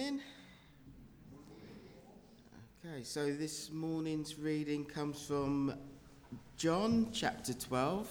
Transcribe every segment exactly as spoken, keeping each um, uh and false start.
morning. Okay, so this morning's reading comes from John chapter twelve,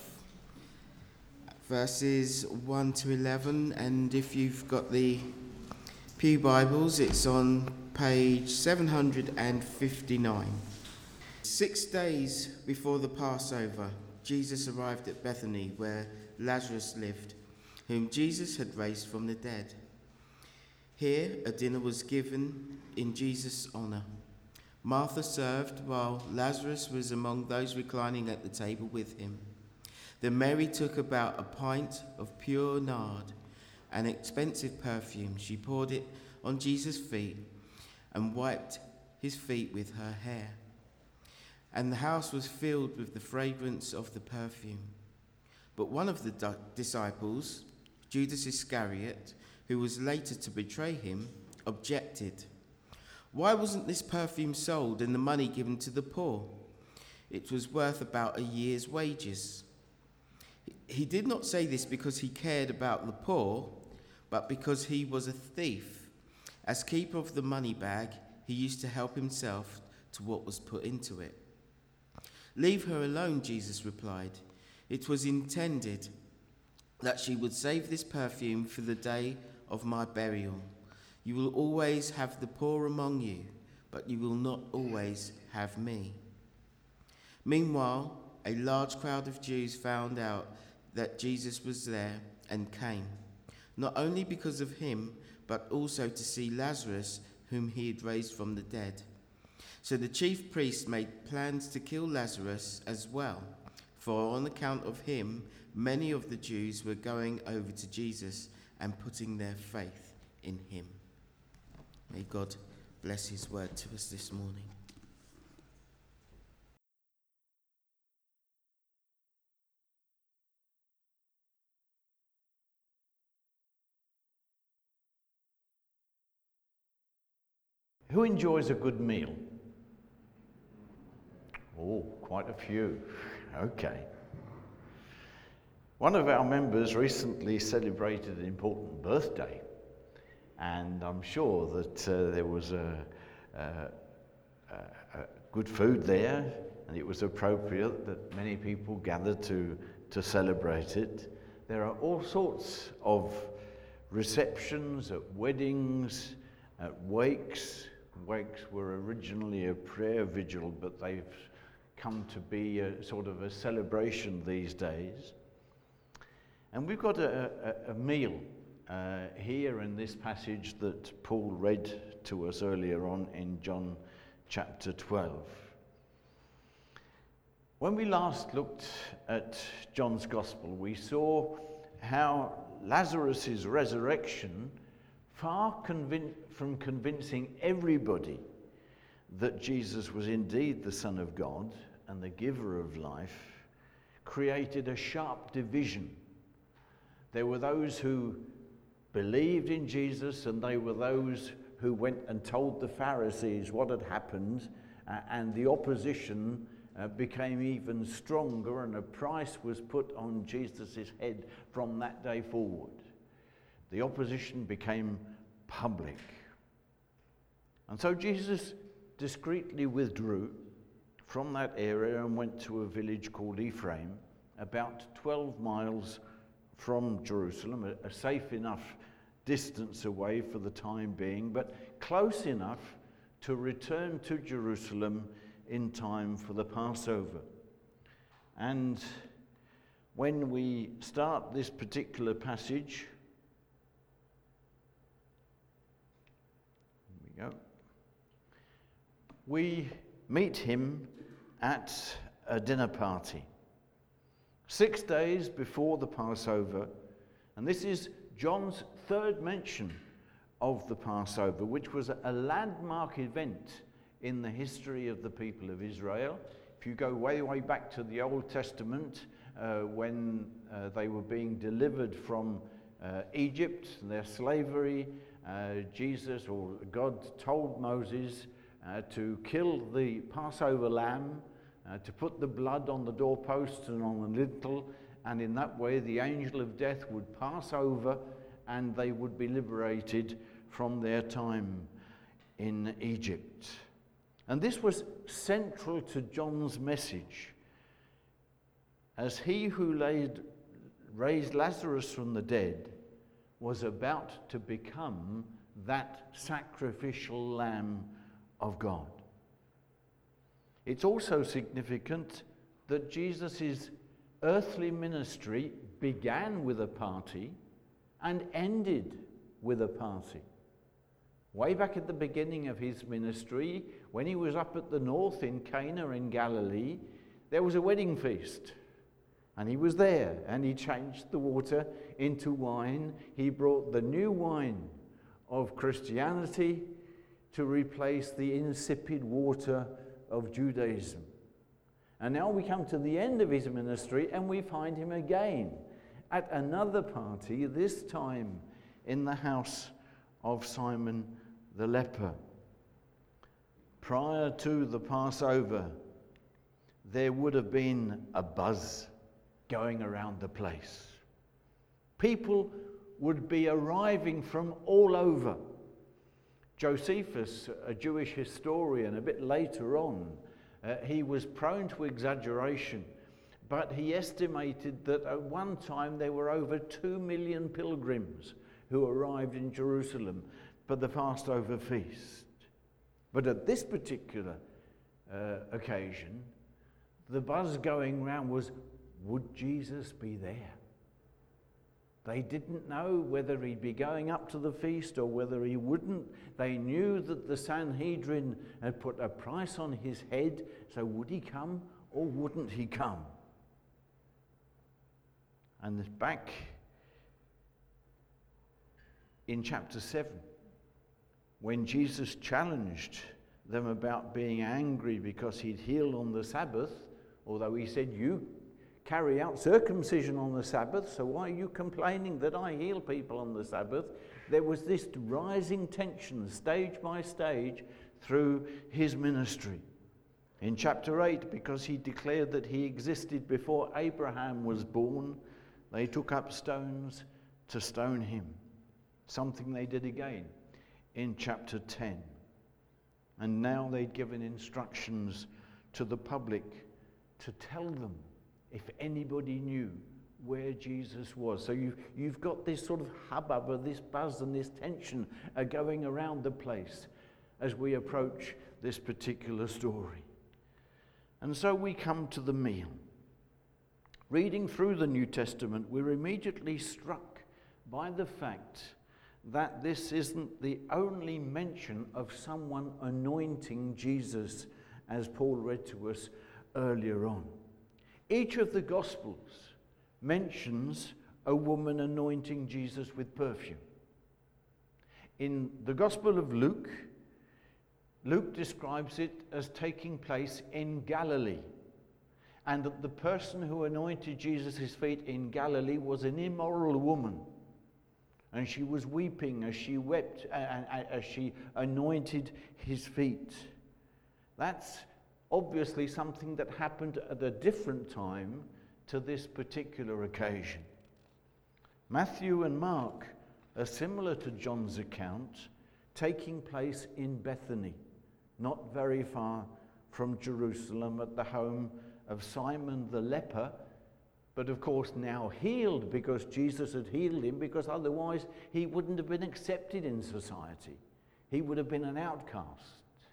verses one to eleven, and if you've got the Pew Bibles, it's on page seven hundred fifty-nine. Six days before the Passover, Jesus arrived at Bethany, where Lazarus lived, whom Jesus had raised from the dead. Here, a dinner was given in Jesus' honour. Martha served, while Lazarus was among those reclining at the table with him. Then Mary took about a pint of pure nard, an expensive perfume. She poured it on Jesus' feet and wiped his feet with her hair. And the house was filled with the fragrance of the perfume. But one of the di- disciples, Judas Iscariot, who was later to betray him, objected. Why wasn't this perfume sold and the money given to the poor? It was worth about a year's wages. He did not say this because he cared about the poor, but because he was a thief. As keeper of the money bag, he used to help himself to what was put into it. Leave her alone, Jesus replied. It was intended that she would save this perfume for the day of my burial. You will always have the poor among you, but you will not always have me. Meanwhile, a large crowd of Jews found out that Jesus was there and came, not only because of him, but also to see Lazarus, whom he had raised from the dead. So the chief priests made plans to kill Lazarus as well, for on account of him, many of the Jews were going over to Jesus and putting their faith in him. May God bless his word to us this morning. Who enjoys a good meal? Oh, quite a few. Okay. One of our members recently celebrated an important birthday, and I'm sure that uh, there was a, a, a good food there, and it was appropriate that many people gathered to, to celebrate it. There are all sorts of receptions at weddings, at wakes. Wakes were originally a prayer vigil, but they've come to be a sort of a celebration these days. And we've got a, a, a meal uh, here in this passage that Paul read to us earlier on in John chapter twelve. When we last looked at John's Gospel, we saw how Lazarus' resurrection, far convin- from convincing everybody that Jesus was indeed the Son of God and the giver of life, created a sharp division. There were those who believed in Jesus, and they were those who went and told the Pharisees what had happened, uh, and the opposition uh, became even stronger, and a price was put on Jesus' head from that day forward. The opposition became public. And so Jesus discreetly withdrew from that area and went to a village called Ephraim, about twelve miles from Jerusalem, a, a safe enough distance away for the time being, but close enough to return to Jerusalem in time for the Passover. And when we start this particular passage, here we go, we meet him at a dinner party. Six days before the Passover, and this is John's third mention of the Passover, which was a landmark event in the history of the people of Israel. If you go way, way back to the Old Testament, uh, when uh, they were being delivered from uh, Egypt, their slavery, uh, Jesus or God told Moses uh, to kill the Passover lamb, Uh, to put the blood on the doorposts and on the lintel, and in that way the angel of death would pass over and they would be liberated from their time in Egypt. And this was central to John's message, as he who laid, raised Lazarus from the dead was about to become that sacrificial Lamb of God. It's also significant that Jesus' earthly ministry began with a party and ended with a party. Way back at the beginning of his ministry, when he was up at the north in Cana in Galilee, there was a wedding feast. And he was there, and he changed the water into wine. He brought the new wine of Christianity to replace the insipid water of Judaism. And now we come to the end of his ministry, and we find him again at another party, this time in the house of Simon the leper. Prior to the Passover, there would have been a buzz going around the place. People would be arriving from all over. Josephus, a Jewish historian, a bit later on, uh, he was prone to exaggeration, but he estimated that at one time there were over two million pilgrims who arrived in Jerusalem for the Passover feast. But at this particular uh, occasion, the buzz going round was, would Jesus be there? They didn't know whether he'd be going up to the feast or whether he wouldn't. They knew that the Sanhedrin had put a price on his head, so would he come or wouldn't he come? And back in chapter seven, when Jesus challenged them about being angry because he'd healed on the Sabbath, although he said, you carry out circumcision on the Sabbath, so why are you complaining that I heal people on the Sabbath? There was this rising tension, stage by stage, through his ministry. In chapter eight, because he declared that he existed before Abraham was born, they took up stones to stone him, something they did again in chapter ten. And now they'd given instructions to the public to tell them if anybody knew where Jesus was. So you've, you've got this sort of hubbub, or this buzz and this tension uh, going around the place as we approach this particular story. And so we come to the meal. Reading through the New Testament, we're immediately struck by the fact that this isn't the only mention of someone anointing Jesus, as Paul read to us earlier on. Each of the Gospels mentions a woman anointing Jesus with perfume. In the Gospel of Luke, Luke describes it as taking place in Galilee, and that the person who anointed Jesus' feet in Galilee was an immoral woman, and she was weeping as she wept, uh, as she anointed his feet. That's obviously something that happened at a different time to this particular occasion. Matthew and Mark are similar to John's account, taking place in Bethany, not very far from Jerusalem, at the home of Simon the leper, but of course now healed because Jesus had healed him, because otherwise he wouldn't have been accepted in society. He would have been an outcast.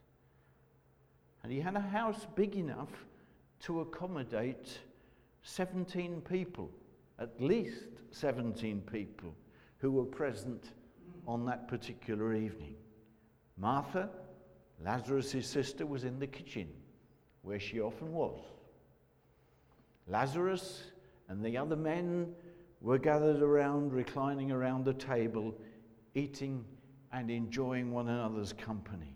And he had a house big enough to accommodate seventeen people, at least seventeen people, who were present on that particular evening. Martha, Lazarus' sister, was in the kitchen, where she often was. Lazarus and the other men were gathered around, reclining around the table, eating and enjoying one another's company.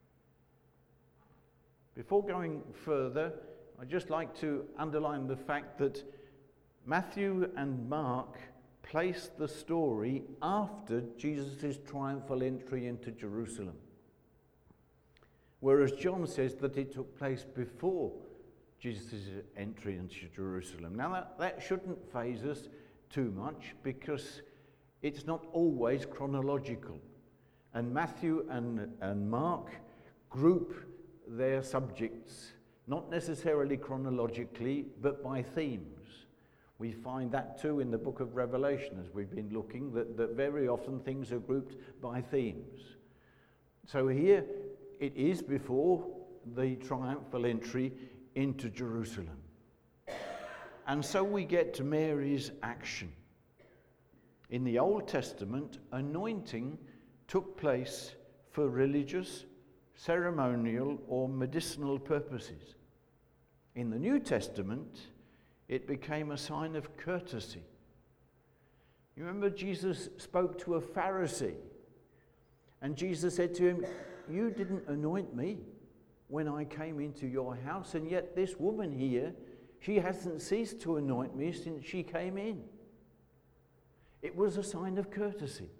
Before going further, I'd just like to underline the fact that Matthew and Mark place the story after Jesus' triumphal entry into Jerusalem, whereas John says that it took place before Jesus' entry into Jerusalem. Now that, that shouldn't faze us too much, because it's not always chronological. And Matthew and, and Mark group their subjects, not necessarily chronologically, but by themes. We find that too in the book of Revelation, as we've been looking, that, that very often things are grouped by themes. So here it is before the triumphal entry into Jerusalem. And so we get to Mary's action. In the Old Testament, anointing took place for religious, ceremonial, or medicinal purposes. In the New Testament, it became a sign of courtesy. You remember Jesus spoke to a Pharisee, and Jesus said to him, "You didn't anoint me when I came into your house, and yet this woman here, she hasn't ceased to anoint me since she came in." It was a sign of courtesy.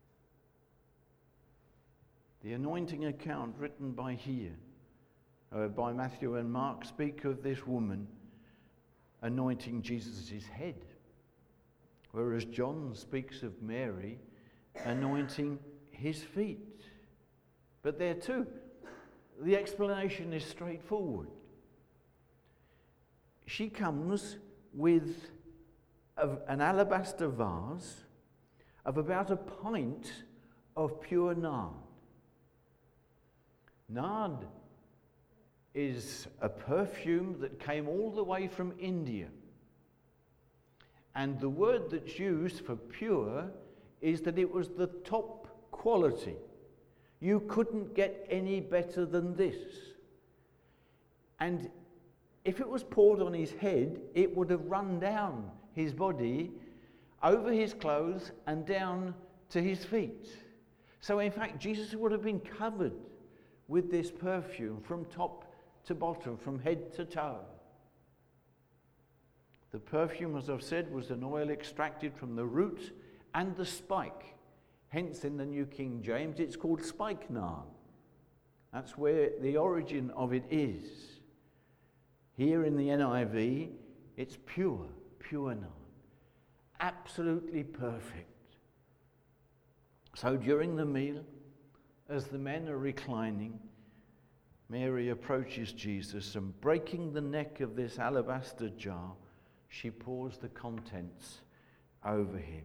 The anointing account written by here, uh, by Matthew and Mark, speak of this woman anointing Jesus' head, whereas John speaks of Mary anointing his feet. But there too, the explanation is straightforward. She comes with a, an alabaster vase of about a pint of pure nard. Nard is a perfume that came all the way from India. And the word that's used for pure is that it was the top quality. You couldn't get any better than this. And if it was poured on his head, it would have run down his body, over his clothes, and down to his feet. So in fact, Jesus would have been covered with this perfume from top to bottom, from head to toe. The perfume, as I've said, was an oil extracted from the root and the spike. Hence, in the New King James, it's called spikenard. That's where the origin of it is. Here in the N I V, it's pure, pure nard. Absolutely perfect. So during the meal, as the men are reclining, Mary approaches Jesus, and breaking the neck of this alabaster jar, she pours the contents over him.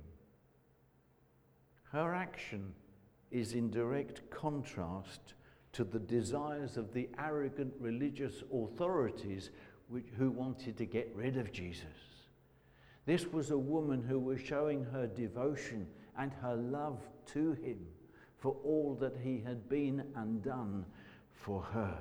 Her action is in direct contrast to the desires of the arrogant religious authorities which, who wanted to get rid of Jesus. This was a woman who was showing her devotion and her love to him for all that he had been and done for her.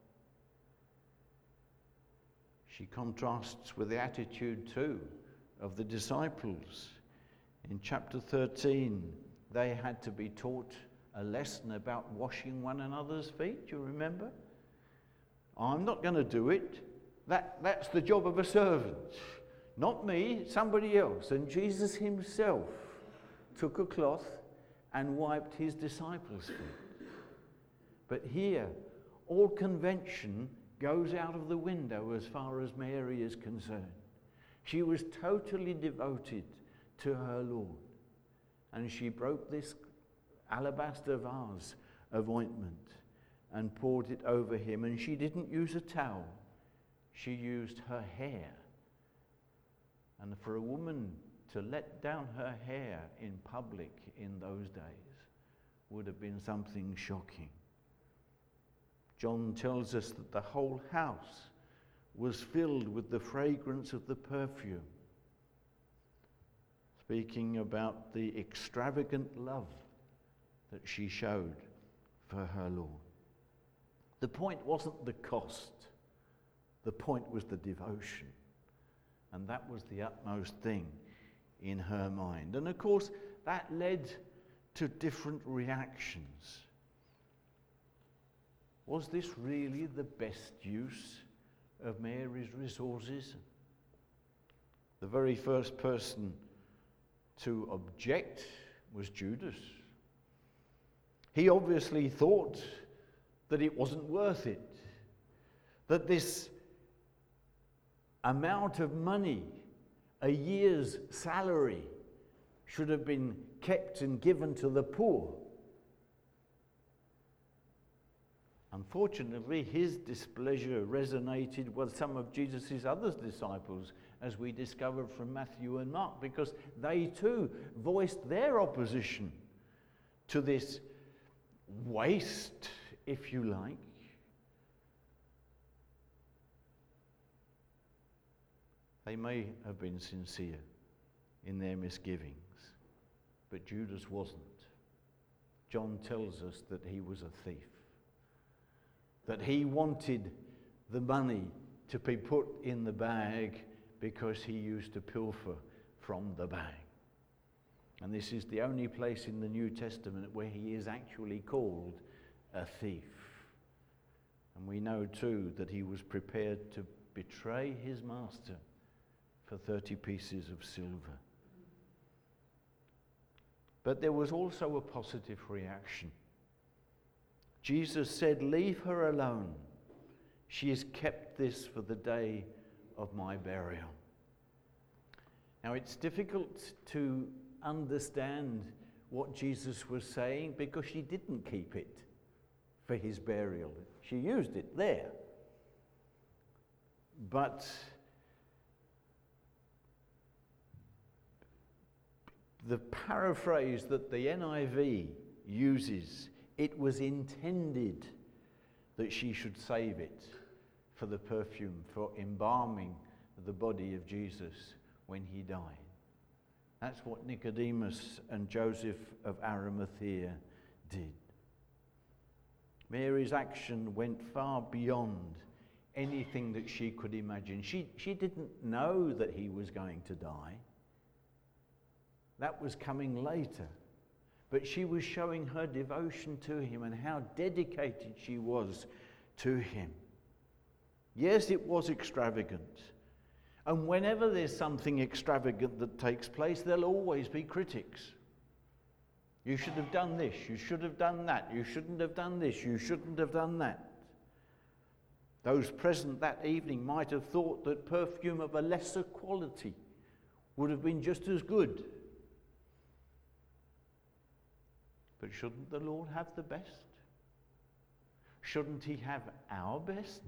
She contrasts with the attitude too of the disciples. In chapter thirteen, they had to be taught a lesson about washing one another's feet. Do you remember? I'm not going to do it. That, that's the job of a servant. Not me, somebody else. And Jesus himself took a cloth and wiped his disciples' feet. But here, all convention goes out of the window as far as Mary is concerned. She was totally devoted to her Lord. And she broke this alabaster vase of ointment and poured it over him. And she didn't use a towel. She used her hair. And for a woman to let down her hair in public in those days would have been something shocking. John tells us that the whole house was filled with the fragrance of the perfume, speaking about the extravagant love that she showed for her Lord. The point wasn't the cost. The point was the devotion. And that was the utmost thing in her mind. And of course, that led to different reactions. Was this really the best use of Mary's resources? The very first person to object was Judas. He obviously thought that it wasn't worth it, that this amount of money, a year's salary, should have been kept and given to the poor. Unfortunately, his displeasure resonated with some of Jesus' other disciples, as we discovered from Matthew and Mark, because they too voiced their opposition to this waste, if you like. They may have been sincere in their misgivings, but Judas wasn't. John tells us that he was a thief, that he wanted the money to be put in the bag because he used to pilfer from the bag. And this is the only place in the New Testament where he is actually called a thief. And we know too that he was prepared to betray his master for thirty pieces of silver. But there was also a positive reaction. Jesus said, "Leave her alone. She has kept this for the day of my burial." Now, it's difficult to understand what Jesus was saying because she didn't keep it for his burial. She used it there. But the paraphrase that the N I V uses, it was intended that she should save it for the perfume, for embalming the body of Jesus when he died. That's what Nicodemus and Joseph of Arimathea did. Mary's action went far beyond anything that she could imagine. She, she didn't know that he was going to die. That was coming later. But she was showing her devotion to him and how dedicated she was to him. Yes, it was extravagant. And whenever there's something extravagant that takes place, there'll always be critics. You should have done this, you should have done that, you shouldn't have done this, you shouldn't have done that. Those present that evening might have thought that perfume of a lesser quality would have been just as good. But shouldn't the Lord have the best? Shouldn't he have our best?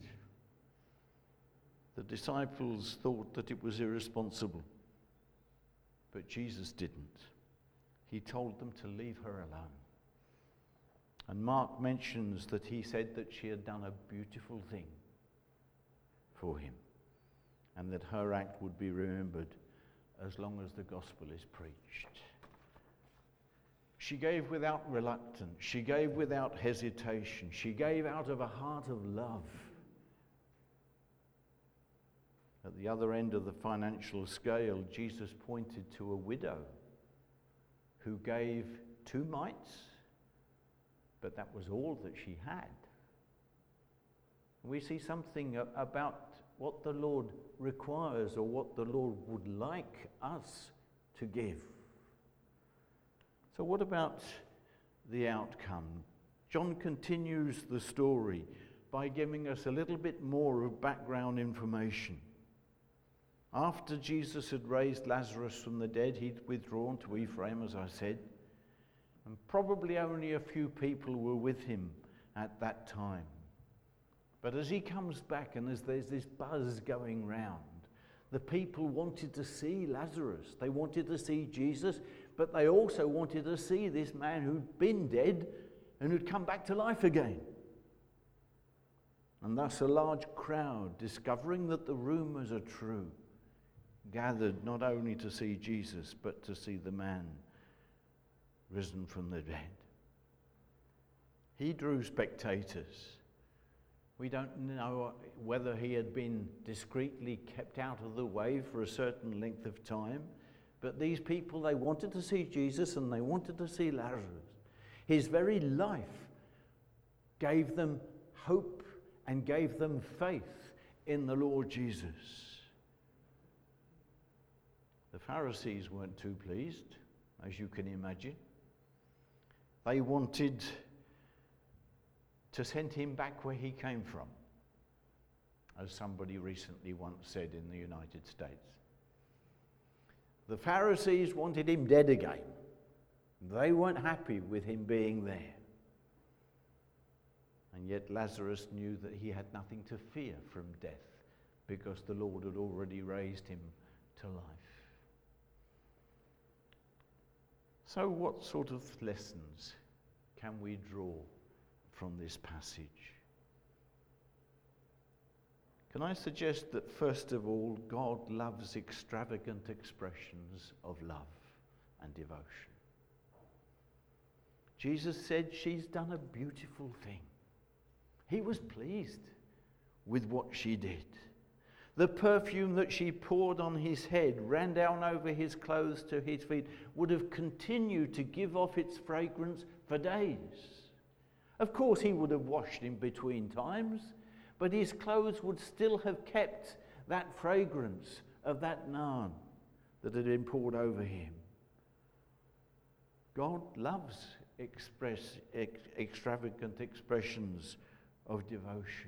The disciples thought that it was irresponsible, but Jesus didn't. He told them to leave her alone. And Mark mentions that he said that she had done a beautiful thing for him, and that her act would be remembered as long as the gospel is preached. She gave without reluctance. She gave without hesitation. She gave out of a heart of love. At the other end of the financial scale, Jesus pointed to a widow who gave two mites, but that was all that she had. We see something about what the Lord requires or what the Lord would like us to give. So what about the outcome? John continues the story by giving us a little bit more of background information. After Jesus had raised Lazarus from the dead, he'd withdrawn to Ephraim, as I said, and probably only a few people were with him at that time. But as he comes back and as there's this buzz going round, the people wanted to see Lazarus. They wanted to see Jesus, but they also wanted to see this man who'd been dead and who'd come back to life again. And thus a large crowd, discovering that the rumors are true, gathered not only to see Jesus, but to see the man risen from the dead. He drew spectators. We don't know whether he had been discreetly kept out of the way for a certain length of time, but these people, they wanted to see Jesus and they wanted to see Lazarus. His very life gave them hope and gave them faith in the Lord Jesus. The Pharisees weren't too pleased, as you can imagine. They wanted to send him back where he came from, as somebody recently once said in the United States. The Pharisees wanted him dead again. They weren't happy with him being there. And And yet Lazarus knew that he had nothing to fear from death because the Lord had already raised him to life. So what sort of lessons can we draw from this passage? Can I suggest that first of all, God loves extravagant expressions of love and devotion. Jesus said she's done a beautiful thing. He was pleased with what she did. The perfume that she poured on his head, ran down over his clothes to his feet, would have continued to give off its fragrance for days. Of course, he would have washed in between times, but his clothes would still have kept that fragrance of that naan that had been poured over him. God loves express, ex, extravagant expressions of devotion.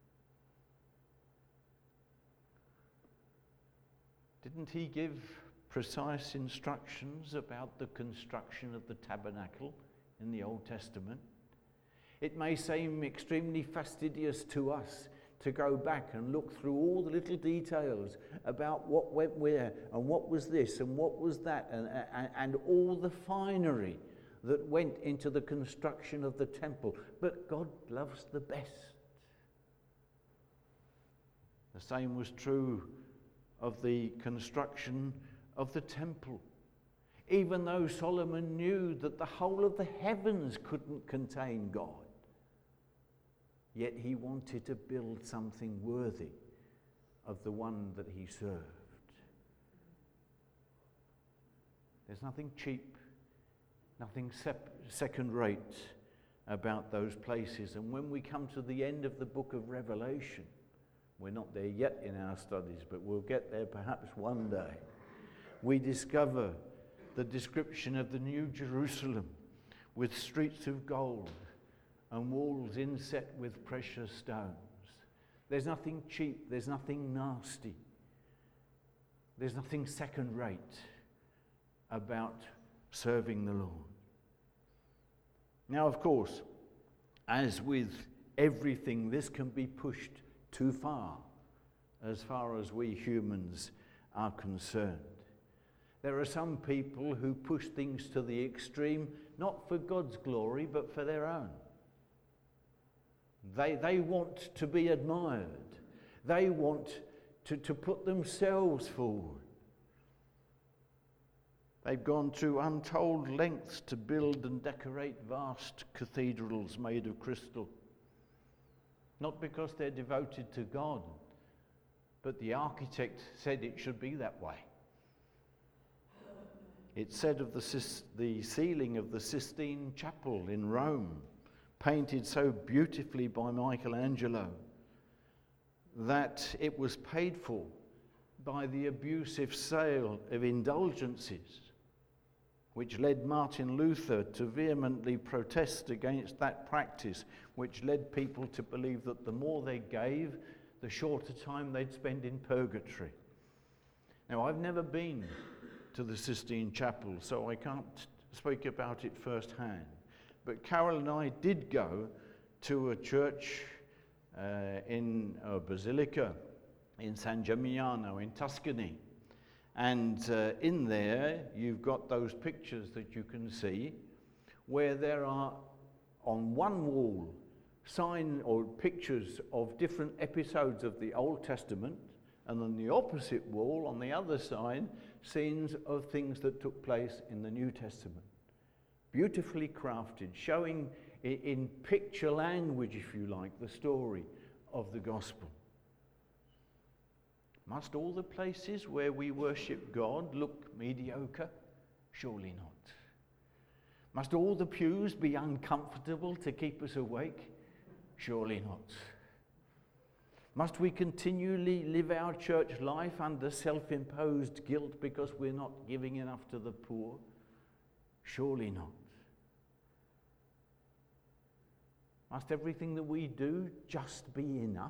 Didn't he give precise instructions about the construction of the tabernacle in the Old Testament? It may seem extremely fastidious to us to go back and look through all the little details about what went where and what was this and what was that and, and, and all the finery that went into the construction of the temple. But God loves the best. The same was true of the construction of the temple. Even though Solomon knew that the whole of the heavens couldn't contain God, yet he wanted to build something worthy of the one that he served. There's nothing cheap, nothing sep- second-rate about those places. And when we come to the end of the book of Revelation, we're not there yet in our studies, but we'll get there perhaps one day, we discover the description of the New Jerusalem with streets of gold and walls inset with precious stones. There's nothing cheap, there's nothing nasty, there's nothing second-rate about serving the Lord. Now, of course, as with everything, this can be pushed too far, as far as we humans are concerned. There are some people who push things to the extreme, not for God's glory, but for their own. They, they want to be admired. They want to, to put themselves forward. They've gone to untold lengths to build and decorate vast cathedrals made of crystal. Not because they're devoted to God, but the architect said it should be that way. It's said of the, the ceiling of the Sistine Chapel in Rome, painted so beautifully by Michelangelo, that it was paid for by the abusive sale of indulgences, which led Martin Luther to vehemently protest against that practice, which led people to believe that the more they gave, the shorter time they'd spend in purgatory. Now, I've never been to the Sistine Chapel, so I can't speak about it firsthand. But Carol and I did go to a church uh, in a basilica in San Gimignano in Tuscany. And uh, in there, you've got those pictures that you can see where there are on one wall sign or pictures of different episodes of the Old Testament, and on the opposite wall, on the other side, scenes of things that took place in the New Testament. Beautifully crafted, showing in picture language, if you like, the story of the gospel. Must all the places where we worship God look mediocre? Surely not. Must all the pews be uncomfortable to keep us awake? Surely not. Must we continually live our church life under self-imposed guilt because we're not giving enough to the poor? Surely not. Must everything that we do just be enough?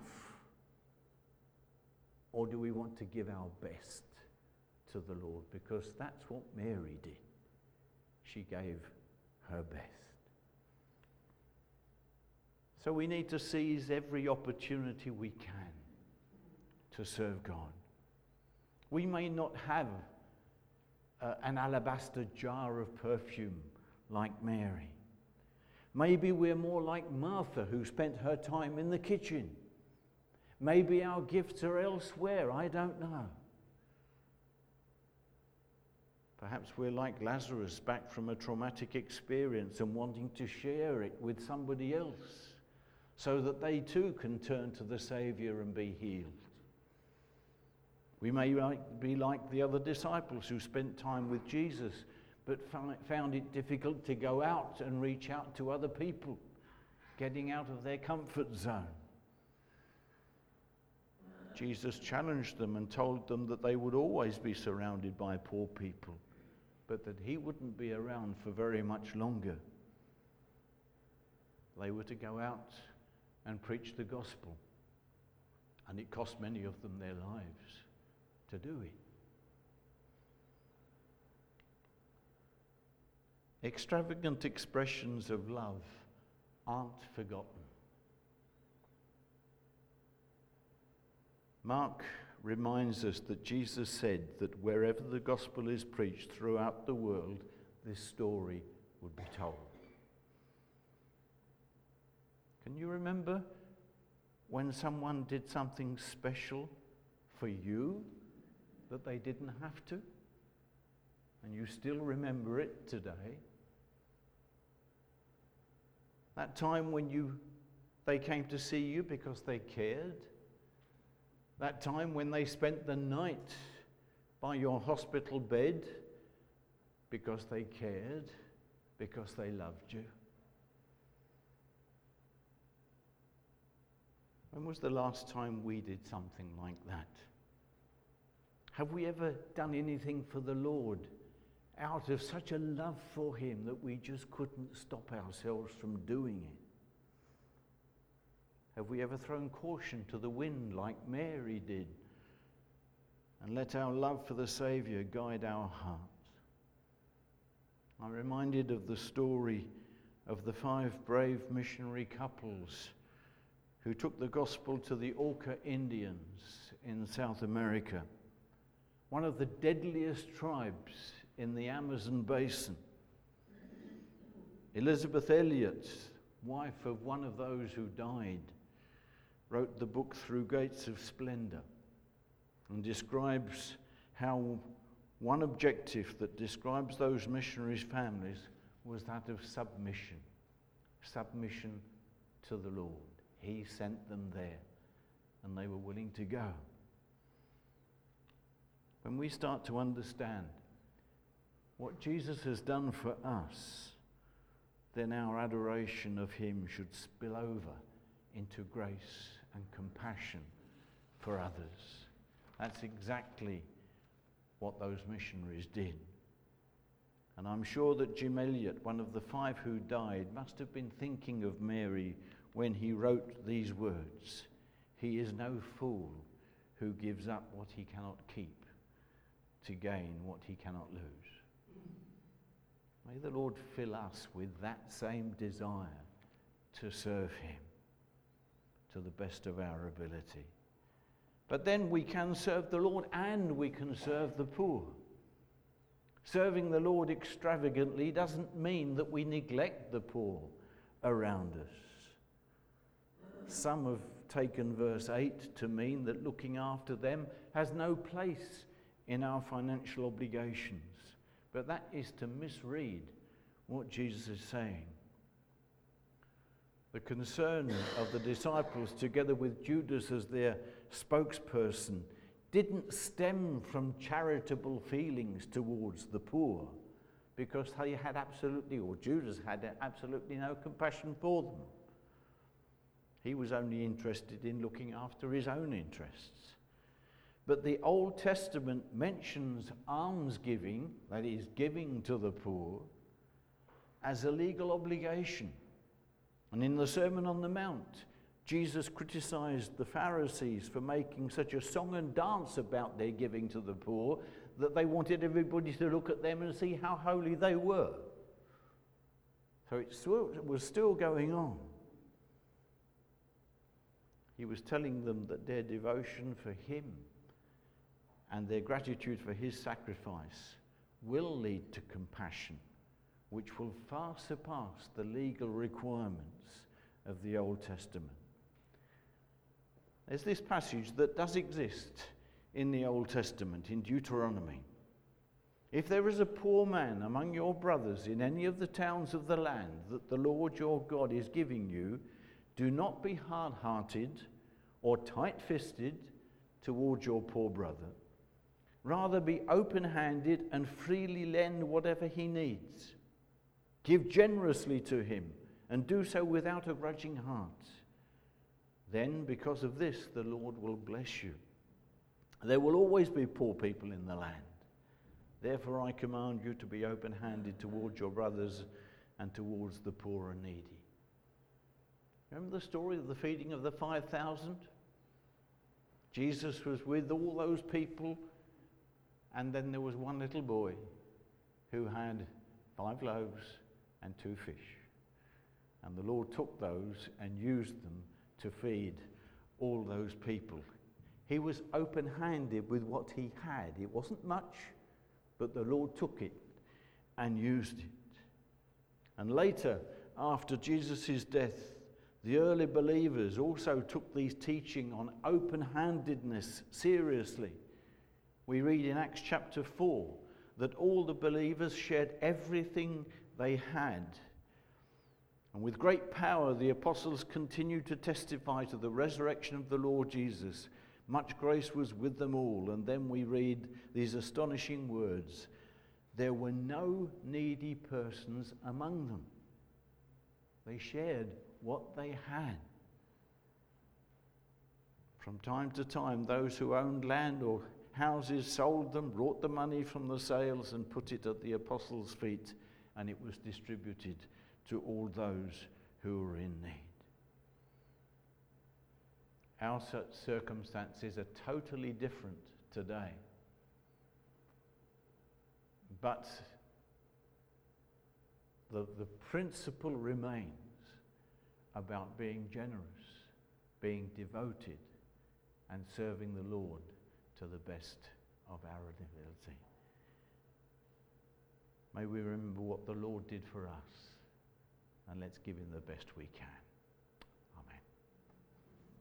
Or do we want to give our best to the Lord? Because that's what Mary did. She gave her best. So we need to seize every opportunity we can to serve God. We may not have uh, an alabaster jar of perfume like Mary. Maybe we're more like Martha, who spent her time in the kitchen. Maybe our gifts are elsewhere, I don't know. Perhaps we're like Lazarus, back from a traumatic experience and wanting to share it with somebody else so that they too can turn to the Saviour and be healed. We may be like the other disciples who spent time with Jesus but found it difficult to go out and reach out to other people, getting out of their comfort zone. Jesus challenged them and told them that they would always be surrounded by poor people, but that he wouldn't be around for very much longer. They were to go out and preach the gospel, and it cost many of them their lives to do it. Extravagant expressions of love aren't forgotten. Mark reminds us that Jesus said that wherever the gospel is preached throughout the world, this story would be told. Can you remember when someone did something special for you that they didn't have to? And you still remember it today? That time when you they came to see you because they cared? That time when they spent the night by your hospital bed because they cared, because they loved you? When was the last time we did something like that? Have we ever done anything for the Lord out of such a love for him that we just couldn't stop ourselves from doing it? Have we ever thrown caution to the wind like Mary did and let our love for the Saviour guide our hearts? I'm reminded of the story of the five brave missionary couples who took the gospel to the Auca Indians in South America, one of the deadliest tribes in the Amazon basin. Elizabeth Elliot, wife of one of those who died, wrote the book Through Gates of Splendor and describes how one objective that describes those missionaries' families was that of submission, submission to the Lord. He sent them there and they were willing to go. When we start to understand what Jesus has done for us, then our adoration of him should spill over into grace and compassion for others. That's exactly what those missionaries did. And I'm sure that Jim Elliot, one of the five who died, must have been thinking of Mary when he wrote these words: "He is no fool who gives up what he cannot keep to gain what he cannot lose." May the Lord fill us with that same desire to serve him to the best of our ability. But then we can serve the Lord and we can serve the poor. Serving the Lord extravagantly doesn't mean that we neglect the poor around us. Some have taken verse eight to mean that looking after them has no place in our financial obligations. But that is to misread what Jesus is saying. The concern of the disciples, together with Judas as their spokesperson, didn't stem from charitable feelings towards the poor, because they had absolutely, or Judas had absolutely no compassion for them. He was only interested in looking after his own interests. But the Old Testament mentions almsgiving, that is, giving to the poor, as a legal obligation. And in the Sermon on the Mount, Jesus criticized the Pharisees for making such a song and dance about their giving to the poor that they wanted everybody to look at them and see how holy they were. So it was still going on. He was telling them that their devotion for him and their gratitude for his sacrifice will lead to compassion, which will far surpass the legal requirements of the Old Testament. There's this passage that does exist in the Old Testament, in Deuteronomy. If there is a poor man among your brothers in any of the towns of the land that the Lord your God is giving you, do not be hard-hearted or tight-fisted towards your poor brother. Rather be open-handed and freely lend whatever he needs. Give generously to him and do so without a grudging heart. Then, because of this, the Lord will bless you. There will always be poor people in the land. Therefore, I command you to be open-handed towards your brothers and towards the poor and needy. Remember the story of the feeding of the five thousand? Jesus was with all those people, and then there was one little boy who had five loaves and two fish. And the Lord took those and used them to feed all those people. He was open-handed with what he had. It wasn't much, but the Lord took it and used it. And later, after Jesus' death, the early believers also took these teaching on open-handedness seriously. We read in Acts chapter four that all the believers shared everything they had. And with great power, the apostles continued to testify to the resurrection of the Lord Jesus. Much grace was with them all. And then we read these astonishing words. There were no needy persons among them. They shared what they had. From time to time, those who owned land or houses sold them, brought the money from the sales and put it at the apostles' feet, and it was distributed to all those who were in need. Our such circumstances are totally different today. But the, the principle remains about being generous, being devoted, and serving the Lord to the best of our ability. May we remember what the Lord did for us, and let's give him the best we can.